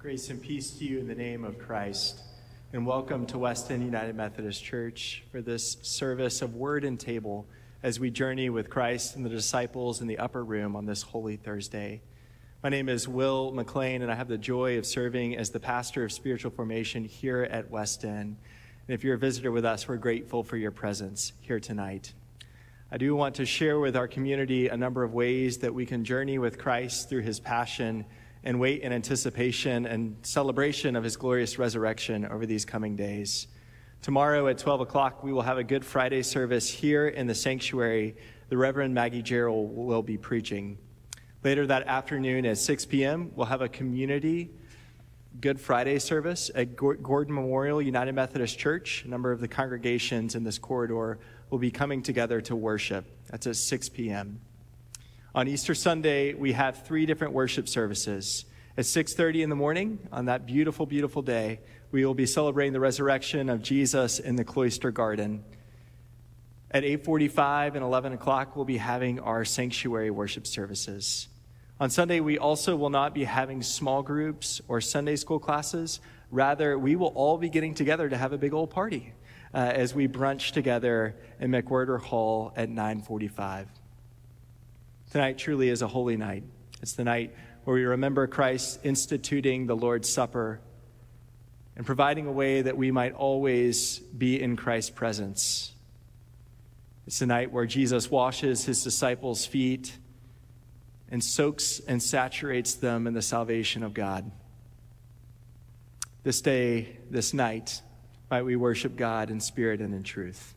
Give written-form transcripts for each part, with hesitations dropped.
Grace and peace to you in the name of Christ, and welcome to West End United Methodist Church for this service of Word and Table as we journey with Christ and the disciples in the upper room on this Holy Thursday. My name is Will McLean, and I have the joy of serving as the pastor of spiritual formation here at West End. And if you're a visitor with us, we're grateful for your presence here tonight. I do want to share with our community a number of ways that we can journey with Christ through his passion and wait in anticipation and celebration of his glorious resurrection over these coming days. Tomorrow at 12 o'clock, we will have a Good Friday service here in the sanctuary. The Reverend Maggie Gerald will be preaching. Later that afternoon at 6 p.m., we'll have a community Good Friday service at Gordon Memorial United Methodist Church. A number of the congregations in this corridor will be coming together to worship. That's at 6 p.m. On Easter Sunday, we have 3 different worship services. At 6:30 in the morning, on that beautiful, beautiful day, we will be celebrating the resurrection of Jesus in the cloister garden. At 8:45 and 11 o'clock, we'll be having our sanctuary worship services. On Sunday, we also will not be having small groups or Sunday school classes. Rather, we will all be getting together to have a big old party as we brunch together in McWhirter Hall at 9:45. Tonight truly is a holy night. It's the night where we remember Christ instituting the Lord's Supper and providing a way that we might always be in Christ's presence. It's the night where Jesus washes his disciples' feet and soaks and saturates them in the salvation of God. This day, this night, might we worship God in spirit and in truth.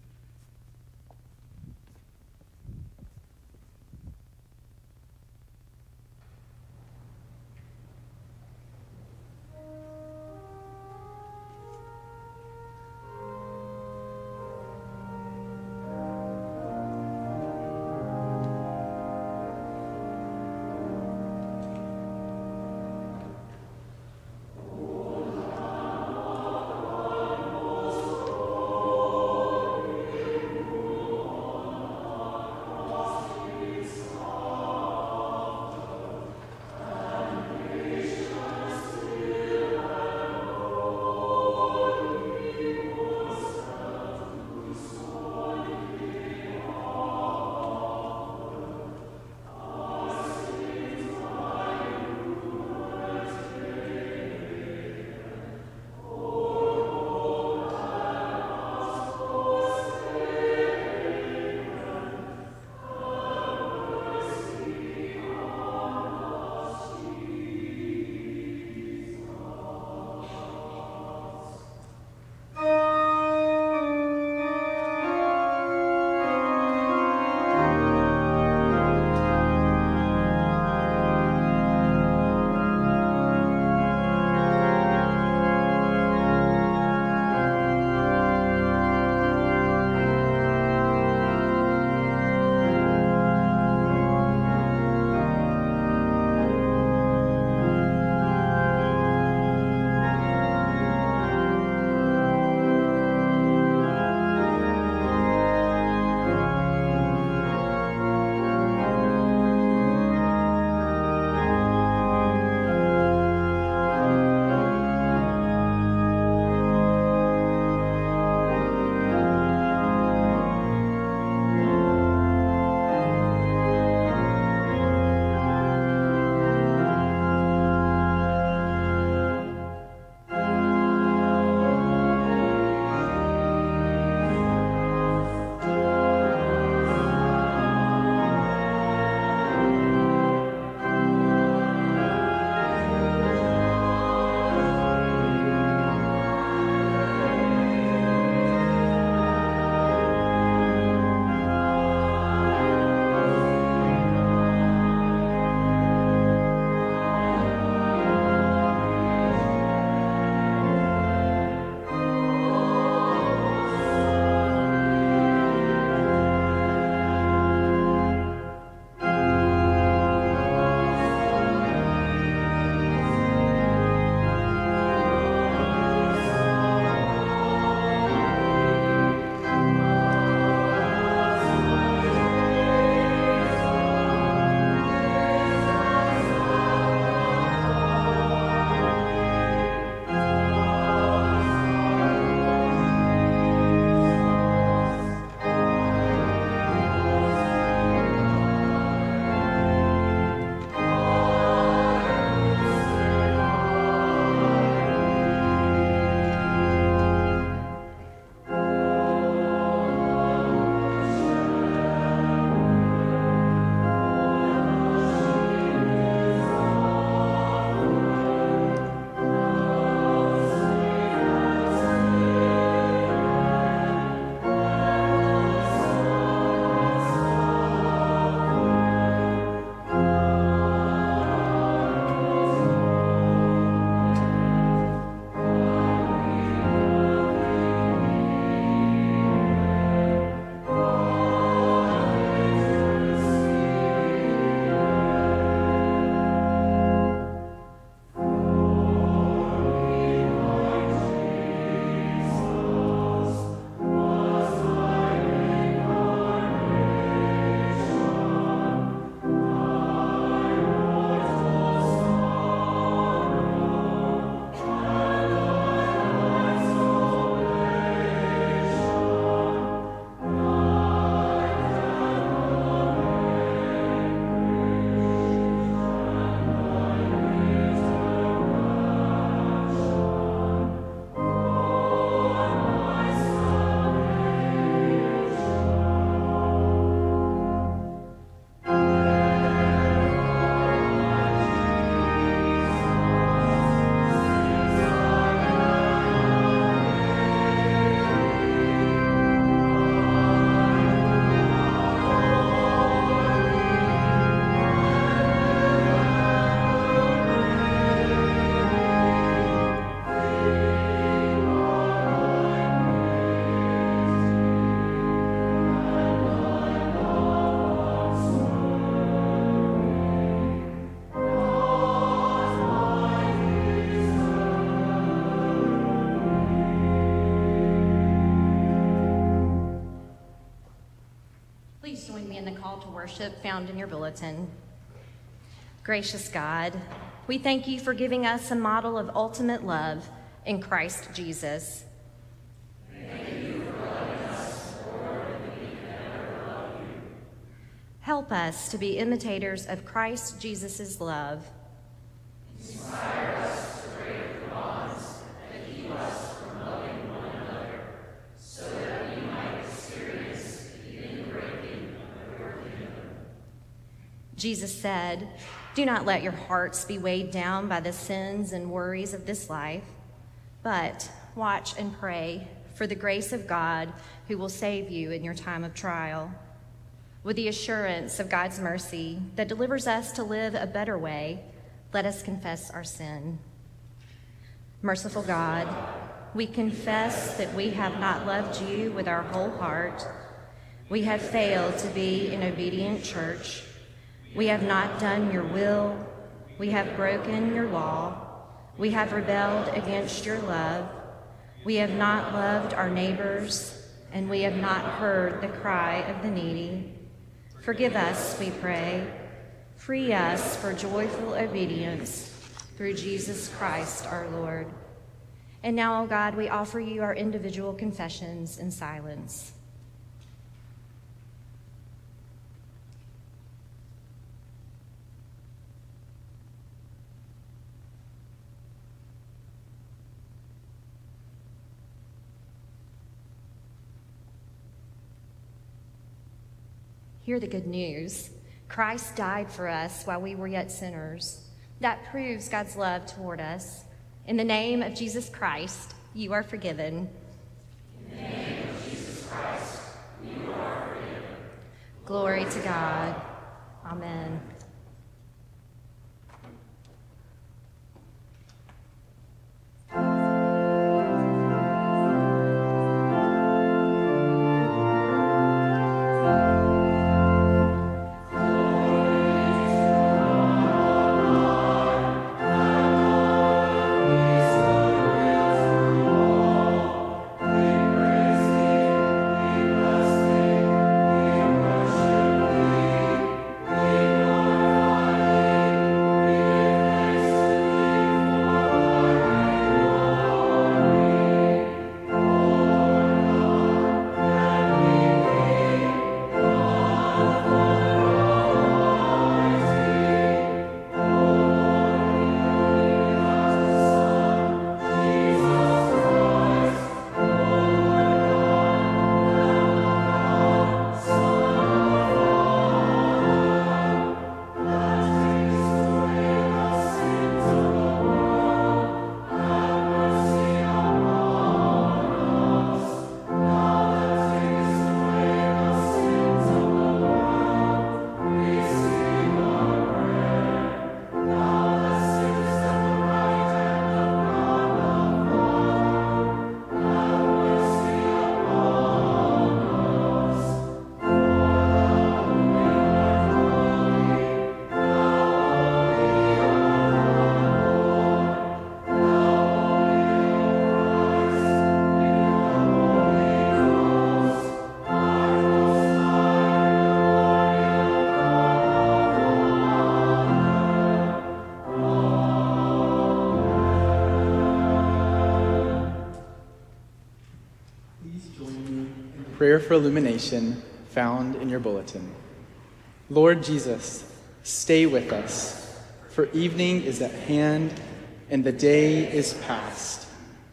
me in the call to worship found in your bulletin. Gracious God, we thank you for giving us a model of ultimate love in Christ Jesus. Thank you for loving us more than we can ever love you. Help us to be imitators of Christ Jesus' love. Inspire us to break the bonds that keep us from loving one another, so that we might experience the inbreaking of your kingdom. Jesus said, "Do not let your hearts be weighed down by the sins and worries of this life, but watch and pray for the grace of God who will save you in your time of trial. With the assurance of God's mercy that delivers us to live a better way, let us confess our sin. Merciful God, we confess that we have not loved you with our whole heart. We have failed to be an obedient church. We have not done your will. We have broken your law. We have rebelled against your love. We have not loved our neighbors, and we have not heard the cry of the needy. Forgive us, we pray. Free us for joyful obedience through Jesus Christ our Lord." And now, O God, we offer you our individual confessions in silence. Hear the good news. Christ died for us while we were yet sinners. That proves God's love toward us. In the name of Jesus Christ, you are forgiven. In the name of Jesus Christ, you are forgiven. Glory to God. Amen. Prayer for illumination found in your bulletin. Lord Jesus, stay with us, for evening is at hand and the day is past.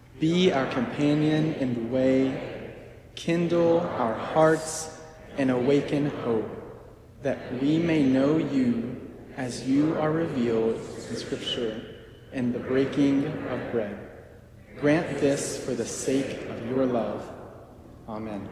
Be our companion in the way, kindle our hearts and awaken hope, that we may know you as you are revealed in Scripture and the breaking of bread. Grant this for the sake of your love. Amen.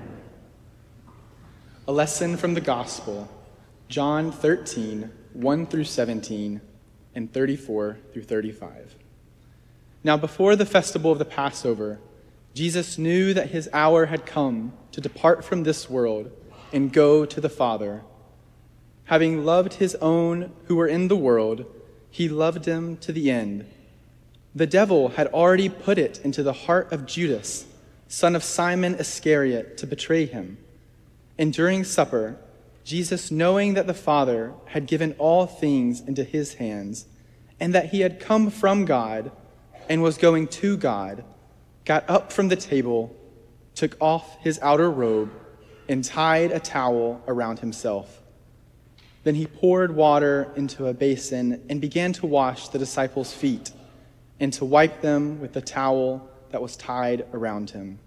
A lesson from the Gospel, John 13, 1 through 17, and 34 through 35. Now before the festival of the Passover, Jesus knew that his hour had come to depart from this world and go to the Father. Having loved his own who were in the world, he loved them to the end. The devil had already put it into the heart of Judas, son of Simon Iscariot, to betray him. And during supper, Jesus, knowing that the Father had given all things into his hands, and that he had come from God and was going to God, got up from the table, took off his outer robe, and tied a towel around himself. Then he poured water into a basin and began to wash the disciples' feet and to wipe them with the towel that was tied around him.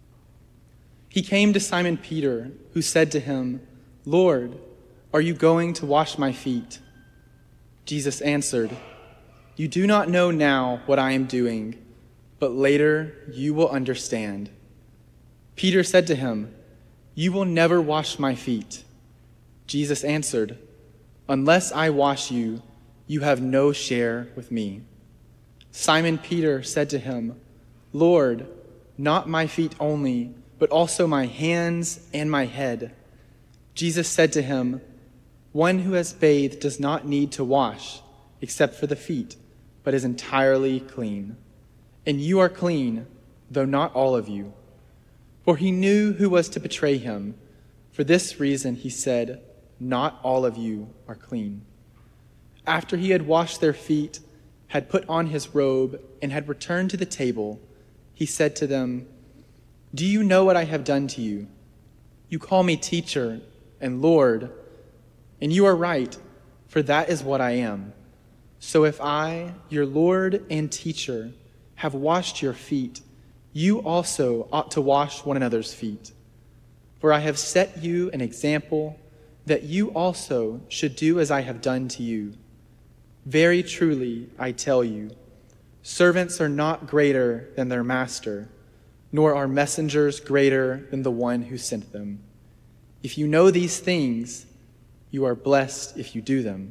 He came to Simon Peter, who said to him, "Lord, are you going to wash my feet?" Jesus answered, "You do not know now what I am doing, but later you will understand." Peter said to him, "You will never wash my feet." Jesus answered, "Unless I wash you, you have no share with me." Simon Peter said to him, "Lord, not my feet only, but also my hands and my head." Jesus said to him, "One who has bathed does not need to wash, except for the feet, but is entirely clean. And you are clean, though not all of you." For he knew who was to betray him. For this reason he said, "Not all of you are clean." After he had washed their feet, had put on his robe, and had returned to the table, he said to them, "Do you know what I have done to you? You call me teacher and Lord, and you are right, for that is what I am. So if I, your Lord and teacher, have washed your feet, you also ought to wash one another's feet. For I have set you an example that you also should do as I have done to you. Very truly, I tell you, servants are not greater than their master, nor are messengers greater than the one who sent them. If you know these things, you are blessed if you do them.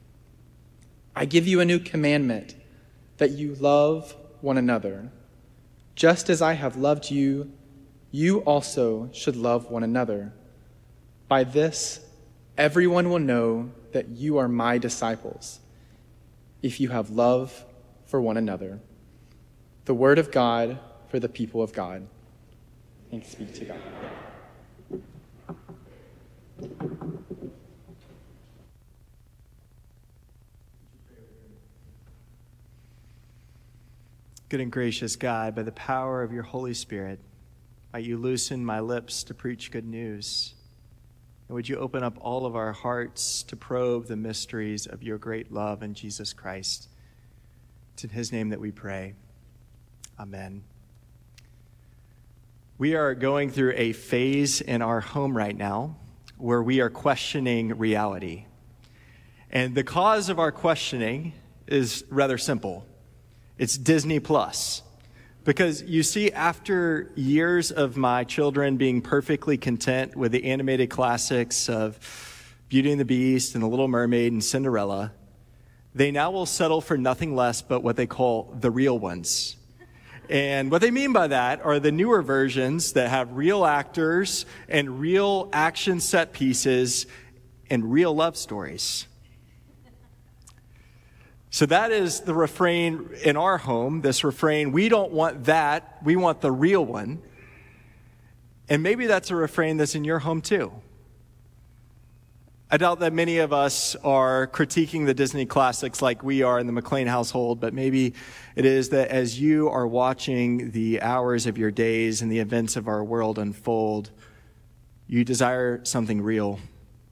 I give you a new commandment, that you love one another. Just as I have loved you, you also should love one another. By this, everyone will know that you are my disciples, if you have love for one another." The word of God for the people of God. Thanks be to God. Good and gracious God, by the power of your Holy Spirit, might you loosen my lips to preach good news. And would you open up all of our hearts to probe the mysteries of your great love in Jesus Christ. It's in his name that we pray. Amen. We are going through a phase in our home right now where we are questioning reality. And the cause of our questioning is rather simple. It's Disney Plus. Because you see, after years of my children being perfectly content with the animated classics of Beauty and the Beast and The Little Mermaid and Cinderella, they now will settle for nothing less but what they call the real ones. And what they mean by that are the newer versions that have real actors and real action set pieces and real love stories. So that is the refrain in our home, this refrain, we don't want that, we want the real one. And maybe that's a refrain that's in your home too. I doubt that many of us are critiquing the Disney classics like we are in the McLean household, but maybe it is that as you are watching the hours of your days and the events of our world unfold, you desire something real.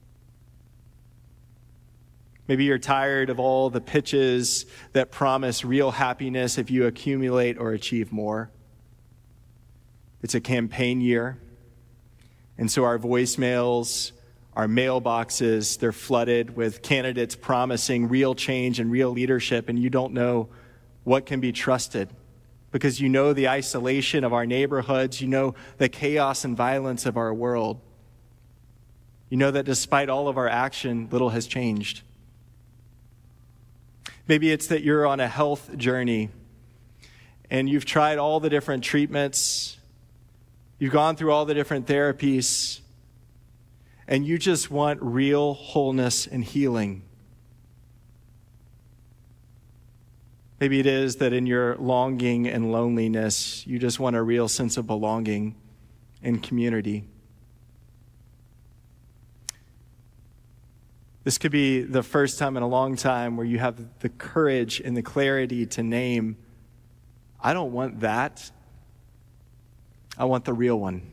Maybe you're tired of all the pitches that promise real happiness if you accumulate or achieve more. It's a campaign year, and so our voicemails, our mailboxes, they're flooded with candidates promising real change and real leadership, and you don't know what can be trusted because you know the isolation of our neighborhoods, you know the chaos and violence of our world. You know that despite all of our action, little has changed. Maybe it's that you're on a health journey and you've tried all the different treatments, you've gone through all the different therapies, and you just want real wholeness and healing. Maybe it is that in your longing and loneliness, you just want a real sense of belonging and community. This could be the first time in a long time where you have the courage and the clarity to name, I don't want that. I want the real one.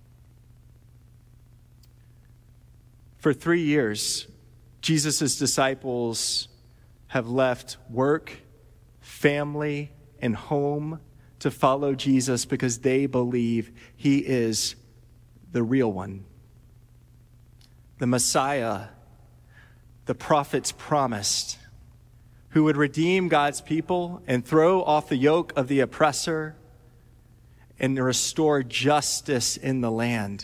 For 3 years, Jesus' disciples have left work, family, and home to follow Jesus because they believe he is the real one. The Messiah, the prophets promised, who would redeem God's people and throw off the yoke of the oppressor and restore justice in the land.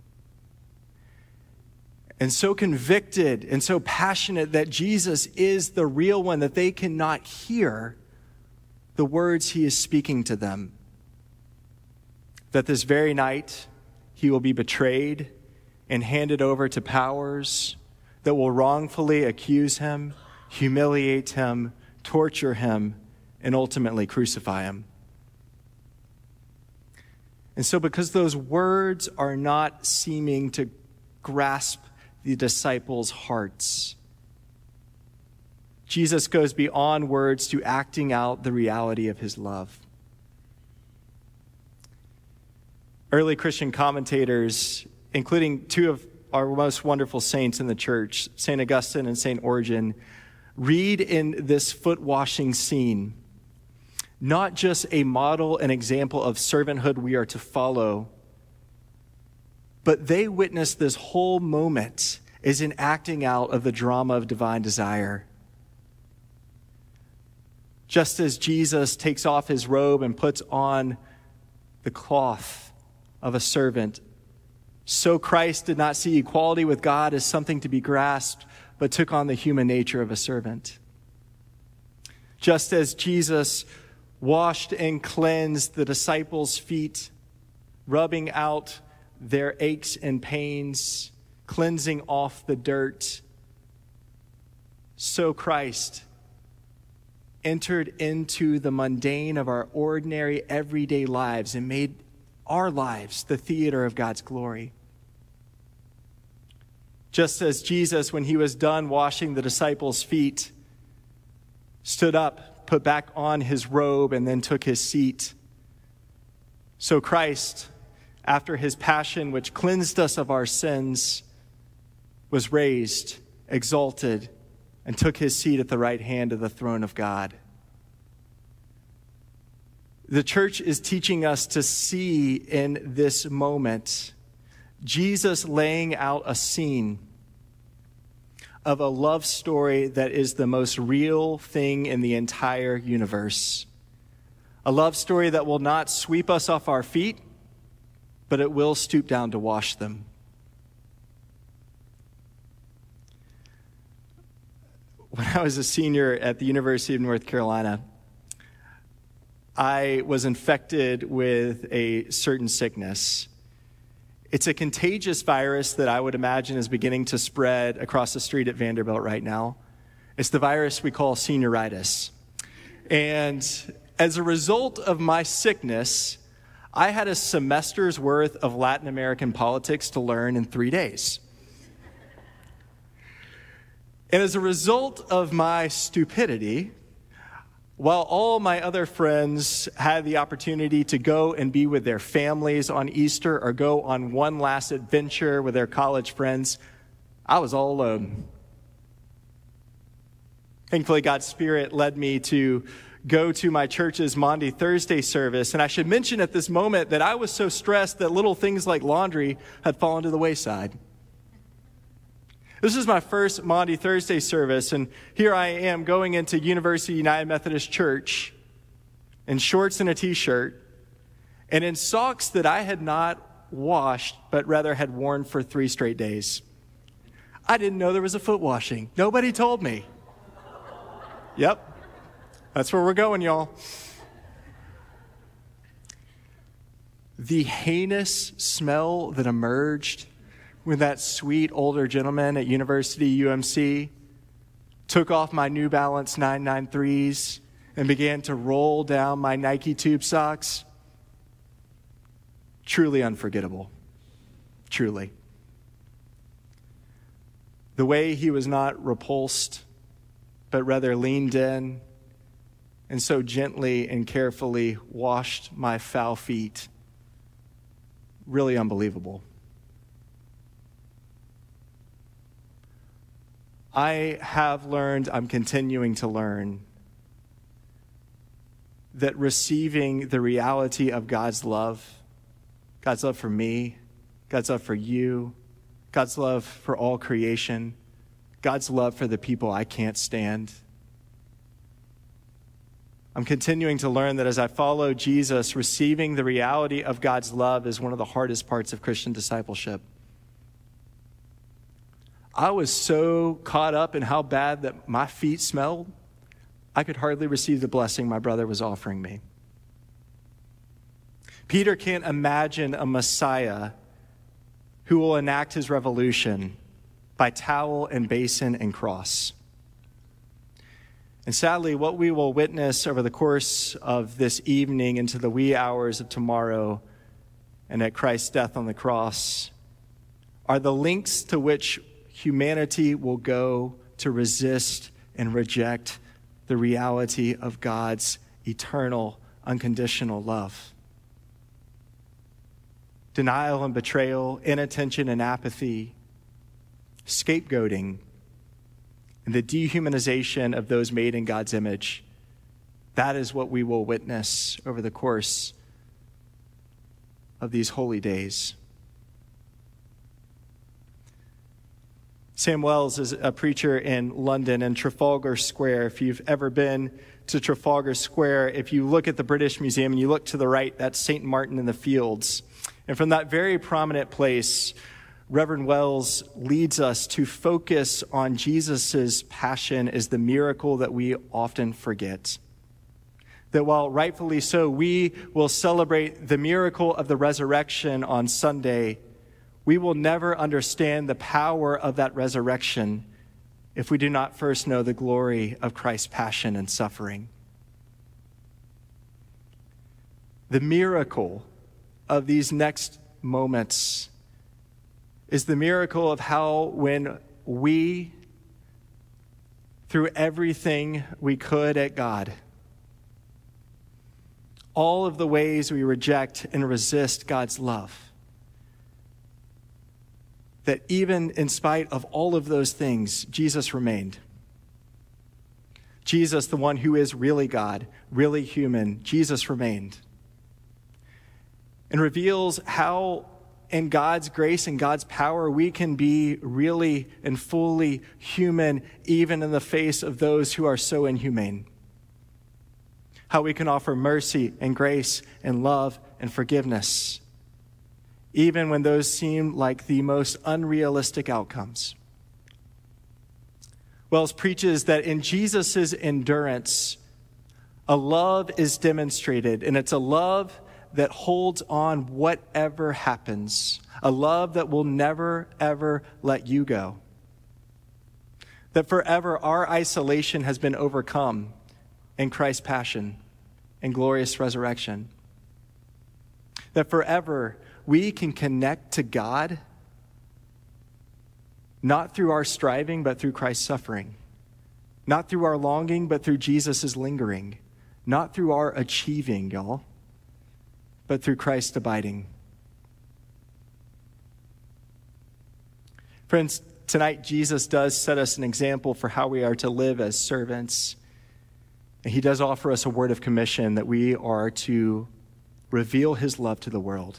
And so convicted and so passionate that Jesus is the real one that they cannot hear the words he is speaking to them. That this very night he will be betrayed and handed over to powers that will wrongfully accuse him, humiliate him, torture him, and ultimately crucify him. And so because those words are not seeming to grasp the disciples' hearts, Jesus goes beyond words to acting out the reality of his love. Early Christian commentators, including two of our most wonderful saints in the church, St. Augustine and St. Origen, read in this foot washing scene not just a model and example of servanthood we are to follow, but they witness this whole moment as an acting out of the drama of divine desire. Just as Jesus takes off his robe and puts on the cloth of a servant, so Christ did not see equality with God as something to be grasped, but took on the human nature of a servant. Just as Jesus washed and cleansed the disciples' feet, rubbing out their aches and pains, cleansing off the dirt, so Christ entered into the mundane of our ordinary, everyday lives and made our lives the theater of God's glory. Just as Jesus, when he was done washing the disciples' feet, stood up, put back on his robe, and then took his seat, so Christ, after his passion, which cleansed us of our sins, was raised, exalted, and took his seat at the right hand of the throne of God. The church is teaching us to see in this moment Jesus laying out a scene of a love story that is the most real thing in the entire universe. A love story that will not sweep us off our feet, but it will stoop down to wash them. When I was a senior at the University of North Carolina, I was infected with a certain sickness. It's a contagious virus that I would imagine is beginning to spread across the street at Vanderbilt right now. It's the virus we call senioritis. And as a result of my sickness, I had a semester's worth of Latin American politics to learn in 3 days. And as a result of my stupidity, while all my other friends had the opportunity to go and be with their families on Easter or go on one last adventure with their college friends, I was all alone. Thankfully, God's Spirit led me to go to my church's Maundy Thursday service. And I should mention at this moment that I was so stressed that little things like laundry had fallen to the wayside. This is my first Maundy Thursday service, and here I am going into University United Methodist Church in shorts and a t-shirt and in socks that I had not washed, but rather had worn for 3 straight days. I didn't know there was a foot washing. Nobody told me. Yep, that's where we're going, y'all. The heinous smell that emerged when that sweet older gentleman at University UMC took off my New Balance 993s and began to roll down my Nike tube socks. Truly unforgettable. Truly. The way he was not repulsed, but rather leaned in and so gently and carefully washed my foul feet. Really unbelievable. I have learned, I'm continuing to learn, that receiving the reality of God's love for me, God's love for you, God's love for all creation, God's love for the people I can't stand. I'm continuing to learn that as I follow Jesus, receiving the reality of God's love is one of the hardest parts of Christian discipleship. I was so caught up in how bad that my feet smelled, I could hardly receive the blessing my brother was offering me. Peter can't imagine a Messiah who will enact his revolution by towel and basin and cross. And sadly, what we will witness over the course of this evening into the wee hours of tomorrow and at Christ's death on the cross are the lengths to which humanity will go to resist and reject the reality of God's eternal, unconditional love. Denial and betrayal, inattention and apathy, scapegoating, and the dehumanization of those made in God's image. That is what we will witness over the course of these holy days. Sam Wells is a preacher in London and Trafalgar Square. If you've ever been to Trafalgar Square, if you look at the British Museum and you look to the right, that's St. Martin in the Fields. And from that very prominent place, Reverend Wells leads us to focus on Jesus' passion as the miracle that we often forget. That while rightfully so, we will celebrate the miracle of the resurrection on Sunday, we will never understand the power of that resurrection if we do not first know the glory of Christ's passion and suffering. The miracle of these next moments is the miracle of how when we threw everything we could at God, all of the ways we reject and resist God's love, that even in spite of all of those things, Jesus remained. Jesus, the one who is really God, really human, Jesus remained. And reveals how in God's grace and God's power we can be really and fully human even in the face of those who are so inhumane. How we can offer mercy and grace and love and forgiveness even when those seem like the most unrealistic outcomes. Wells preaches that in Jesus' endurance, a love is demonstrated, and it's a love that holds on whatever happens, a love that will never, ever let you go. That forever our isolation has been overcome in Christ's passion and glorious resurrection. That forever we can connect to God not through our striving, but through Christ's suffering. Not through our longing, but through Jesus' lingering. Not through our achieving, y'all, but through Christ's abiding. Friends, tonight Jesus does set us an example for how we are to live as servants. And he does offer us a word of commission that we are to reveal his love to the world.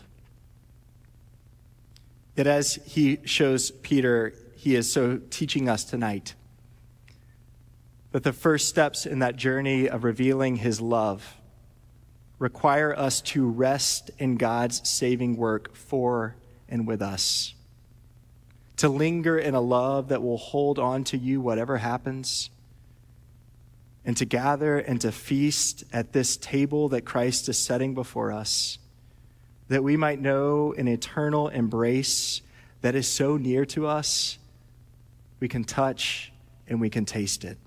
Yet as he shows Peter, he is so teaching us tonight that the first steps in that journey of revealing his love require us to rest in God's saving work for and with us. To linger in a love that will hold on to you whatever happens, and to gather and to feast at this table that Christ is setting before us, that we might know an eternal embrace that is so near to us, we can touch and we can taste it.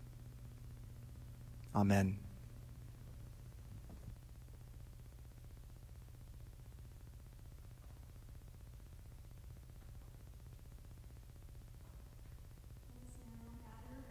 Amen.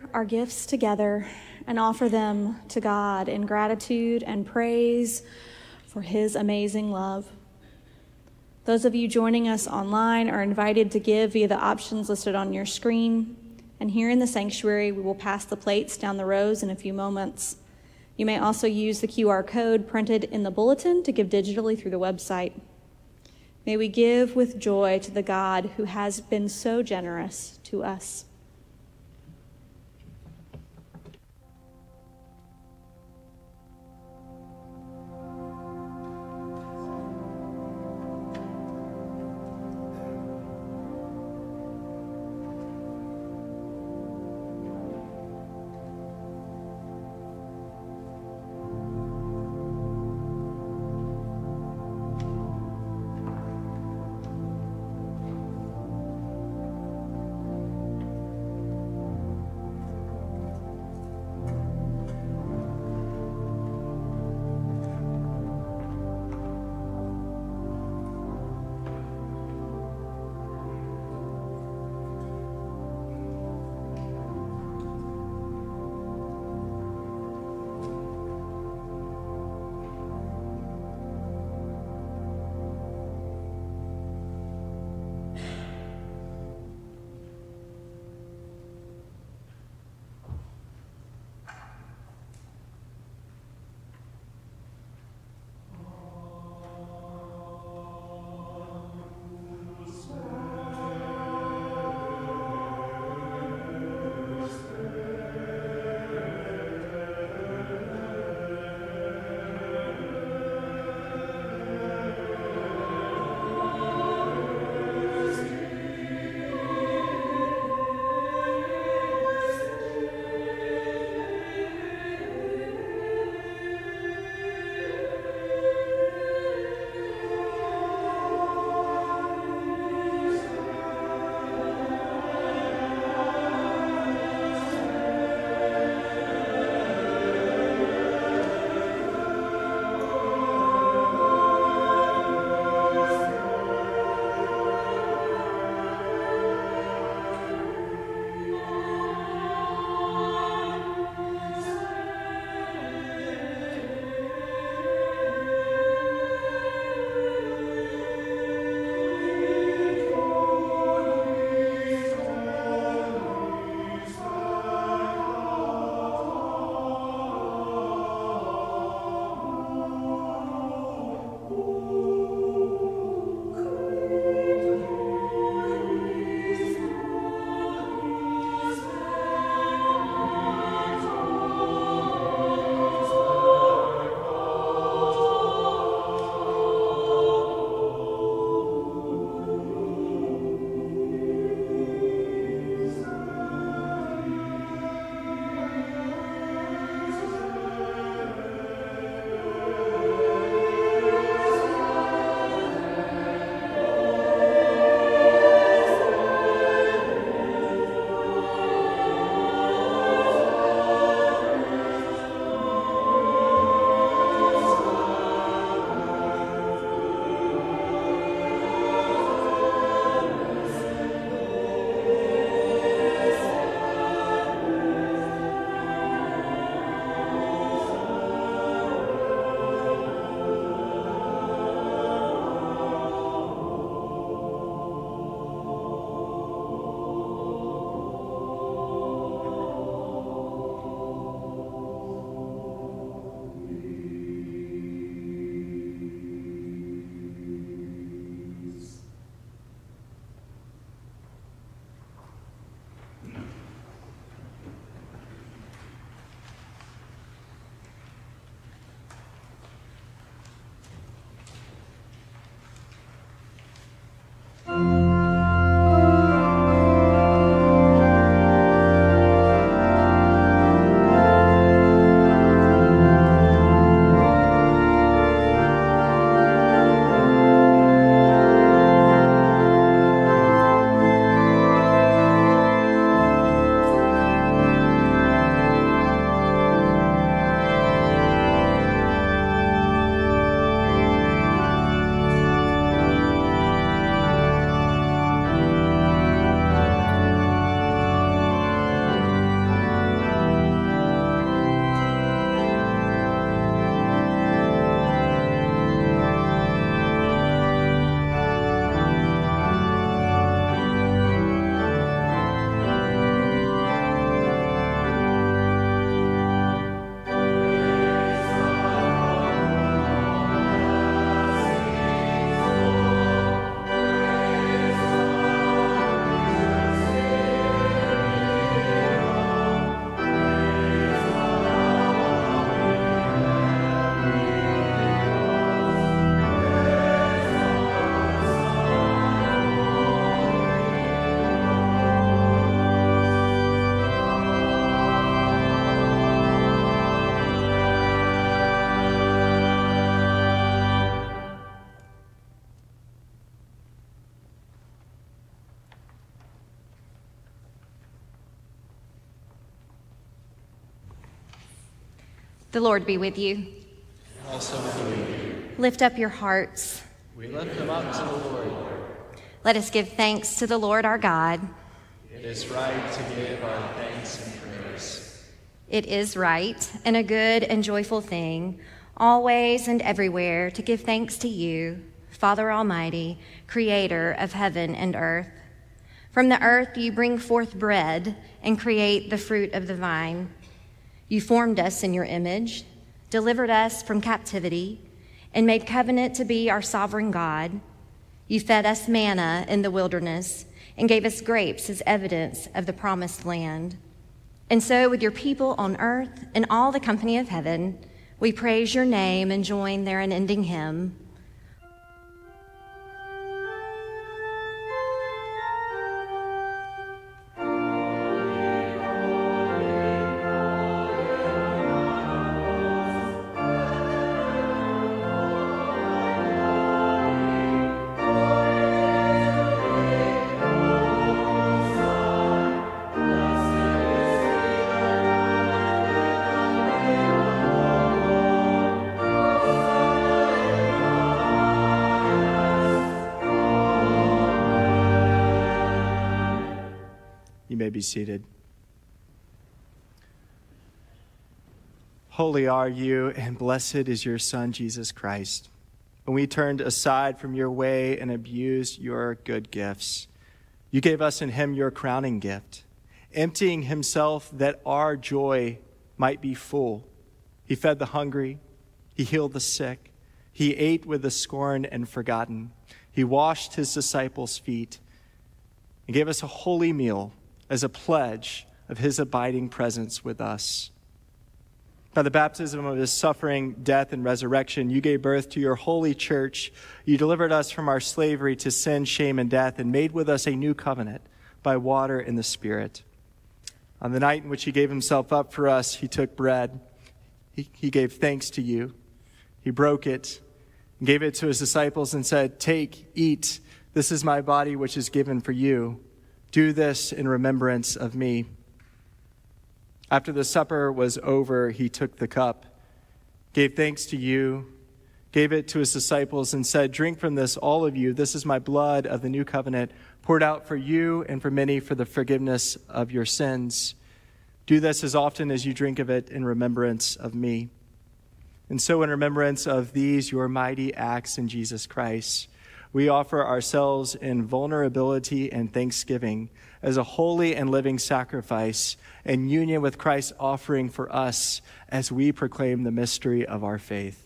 our gifts together and offer them to God in gratitude and praise for his amazing love. Those of you joining us online are invited to give via the options listed on your screen. And here in the sanctuary, we will pass the plates down the rows in a few moments. You may also use the QR code printed in the bulletin to give digitally through the website. May we give with joy to the God who has been so generous to us. The Lord be with you. Also with you. Lift up your hearts. We lift them up to the Lord. Let us give thanks to the Lord our God. It is right to give our thanks and praise. It is right and a good and joyful thing, always and everywhere, to give thanks to you, Father Almighty, creator of heaven and earth. From the earth you bring forth bread and create the fruit of the vine. You formed us in your image, delivered us from captivity, and made covenant to be our sovereign God. You fed us manna in the wilderness and gave us grapes as evidence of the promised land. And so with your people on earth and all the company of heaven, we praise your name and join their unending hymn. Be seated. Holy are you, and blessed is your Son, Jesus Christ. When we turned aside from your way and abused your good gifts, you gave us in him your crowning gift, emptying himself that our joy might be full. He fed the hungry, he healed the sick, he ate with the scorned and forgotten. He washed his disciples' feet and gave us a holy meal as a pledge of his abiding presence with us. By the baptism of his suffering, death, and resurrection, you gave birth to your holy church. You delivered us from our slavery to sin, shame, and death, and made with us a new covenant by water and the Spirit. On the night in which he gave himself up for us, he took bread. He gave thanks to you. He broke it and gave it to his disciples and said, "Take, eat. This is my body, which is given for you. Do this in remembrance of me." After the supper was over, he took the cup, gave thanks to you, gave it to his disciples, and said, "Drink from this, all of you. This is my blood of the new covenant, poured out for you and for many for the forgiveness of your sins. Do this as often as you drink of it in remembrance of me." And so in remembrance of these, your mighty acts in Jesus Christ, we offer ourselves in vulnerability and thanksgiving as a holy and living sacrifice in union with Christ's offering for us as we proclaim the mystery of our faith.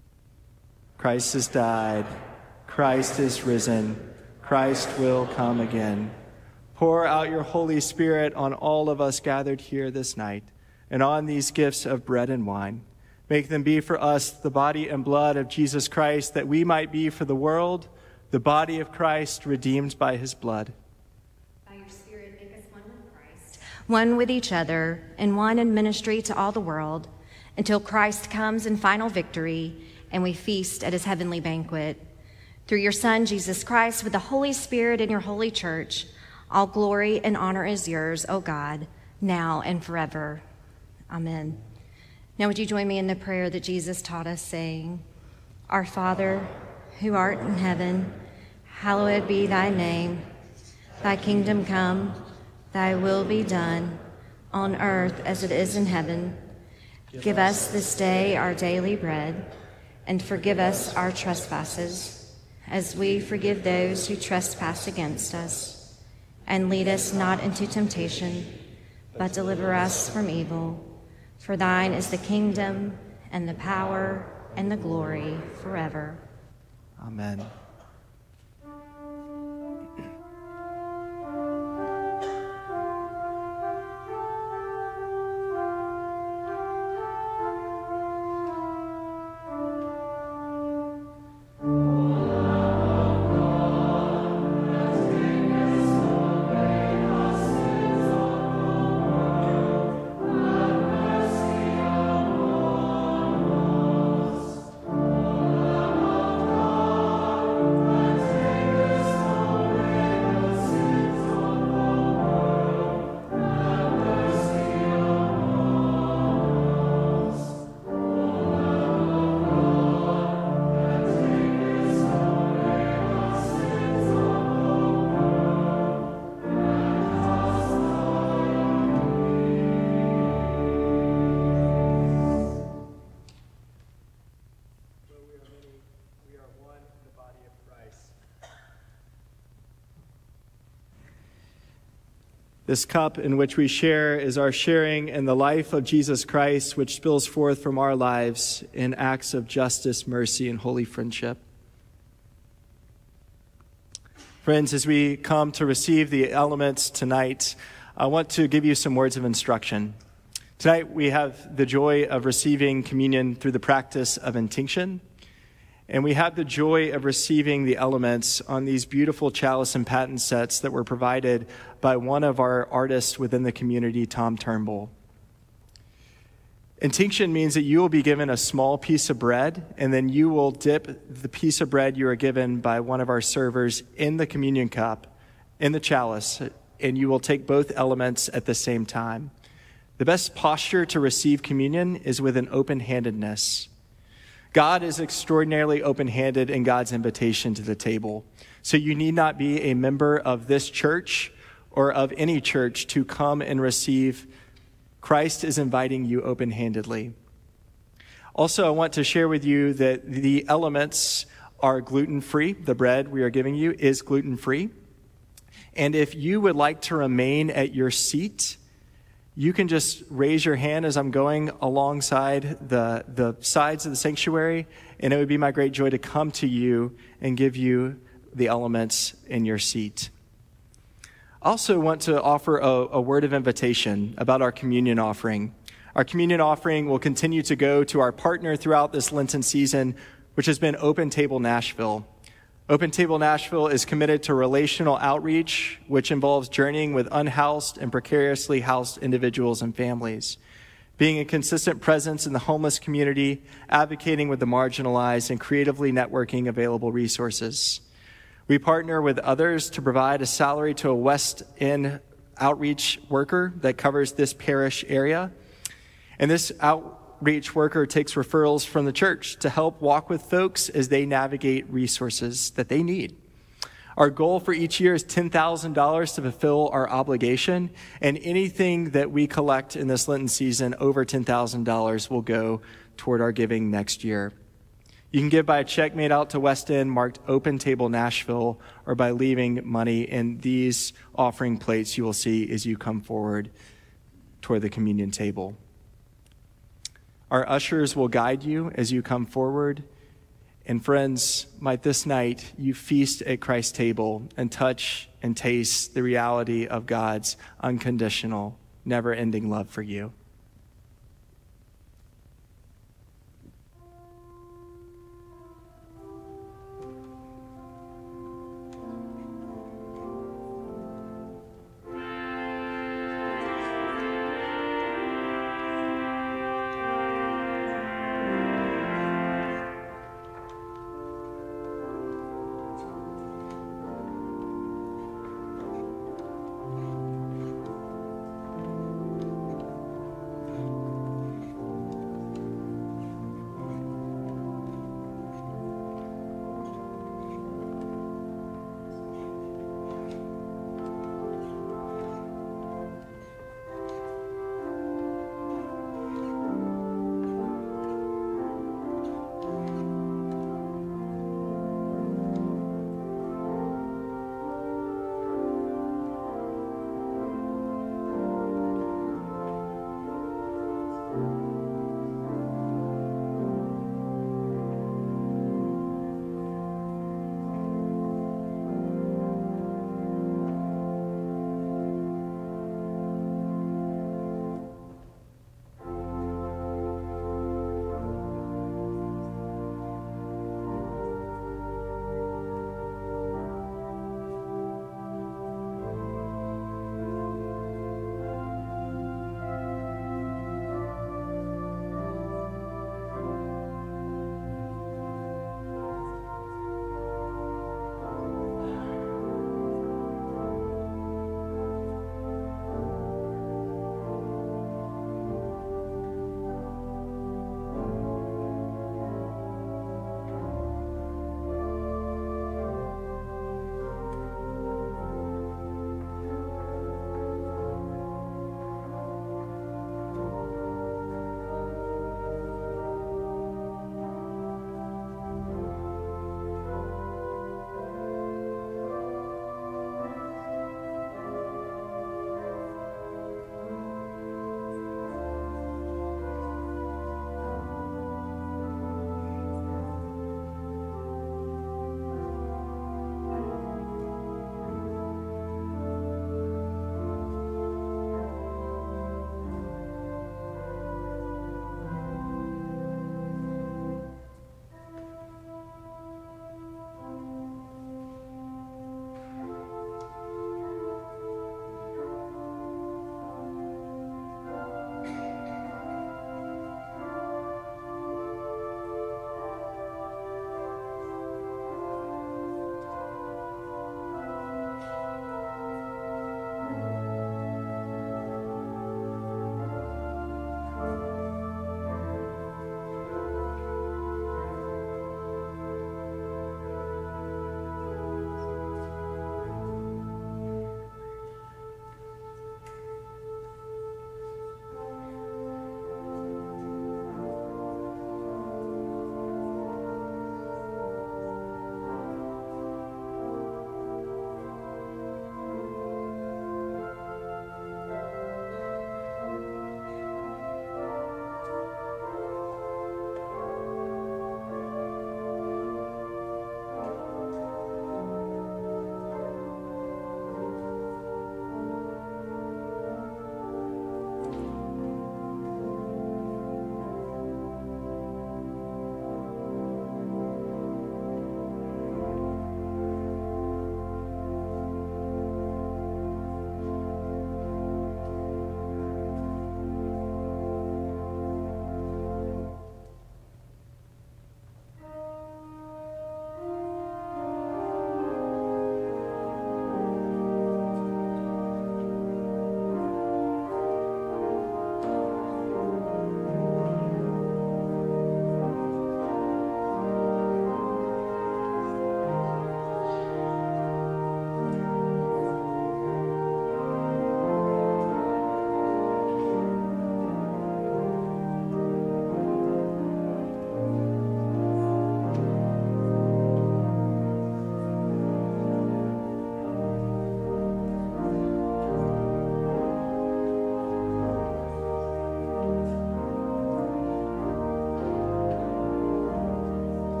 Christ has died. Christ is risen. Christ will come again. Pour out your Holy Spirit on all of us gathered here this night and on these gifts of bread and wine. Make them be for us the body and blood of Jesus Christ, that we might be for the world the body of Christ, redeemed by his blood. By your Spirit, make us one with Christ, one with each other, and one in ministry to all the world, until Christ comes in final victory and we feast at his heavenly banquet. Through your Son, Jesus Christ, with the Holy Spirit in your holy church, all glory and honor is yours, O God, now and forever. Amen. Now would you join me in the prayer that Jesus taught us, saying, Our Father, who art in heaven, hallowed be thy name. Thy kingdom come, thy will be done, on earth as it is in heaven. Give us this day our daily bread, and forgive us our trespasses, as we forgive those who trespass against us. And lead us not into temptation, but deliver us from evil. For thine is the kingdom, and the power, and the glory forever. Amen. This cup in which we share is our sharing in the life of Jesus Christ, which spills forth from our lives in acts of justice, mercy, and holy friendship. Friends, as we come to receive the elements tonight, I want to give you some words of instruction. Tonight we have the joy of receiving communion through the practice of intinction. And we have the joy of receiving the elements on these beautiful chalice and paten sets that were provided by one of our artists within the community, Tom Turnbull. Intinction means that you will be given a small piece of bread, and then you will dip the piece of bread you are given by one of our servers in the communion cup, in the chalice, and you will take both elements at the same time. The best posture to receive communion is with an open-handedness. God is extraordinarily open-handed in God's invitation to the table. So you need not be a member of this church or of any church to come and receive. Christ is inviting you open-handedly. Also, I want to share with you that the elements are gluten-free. The bread we are giving you is gluten-free. And if you would like to remain at your seat, you can just raise your hand as I'm going alongside the sides of the sanctuary, and it would be my great joy to come to you and give you the elements in your seat. I also want to offer a word of invitation about our communion offering. Our communion offering will continue to go to our partner throughout this Lenten season, which has been Open Table Nashville. Open Table Nashville is committed to relational outreach, which involves journeying with unhoused and precariously housed individuals and families, being a consistent presence in the homeless community, advocating with the marginalized, and creatively networking available resources. We partner with others to provide a salary to a West End outreach worker that covers this parish area. And this outreach worker takes referrals from the church to help walk with folks as they navigate resources that they need. Our goal for each year is $10,000 to fulfill our obligation, and anything that we collect in this Lenten season over $10,000 will go toward our giving next year. You can give by a check made out to West End marked Open Table Nashville, or by leaving money in these offering plates you will see as you come forward toward the communion table. Our ushers will guide you as you come forward. And friends, might this night you feast at Christ's table and touch and taste the reality of God's unconditional, never-ending love for you.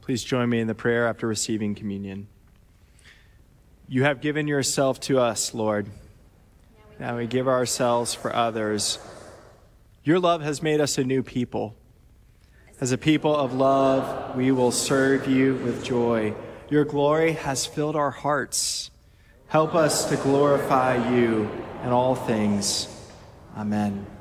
Please join me in the prayer after receiving communion. You have given yourself to us, Lord. Now we give ourselves for others. Your love has made us a new people. As a people of love, we will serve you with joy. Your glory has filled our hearts. Help us to glorify you in all things. Amen.